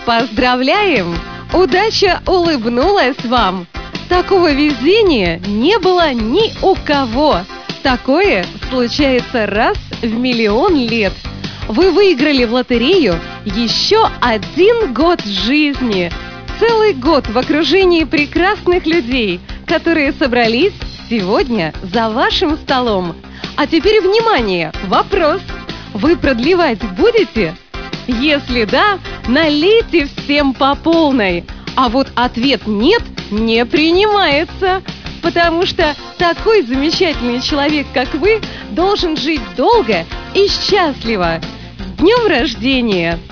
Поздравляем! Удача улыбнулась вам! Такого везения не было ни у кого. Такое случается раз в миллион лет. Вы выиграли в лотерею еще 1 год жизни. Целый год в окружении прекрасных людей, которые собрались сегодня за вашим столом. А теперь внимание! Вопрос! Вы продлевать будете? Если да, налейте всем по полной. А вот ответ «нет» не принимается. Потому что такой замечательный человек, как вы, должен жить долго и счастливо. С днем рождения!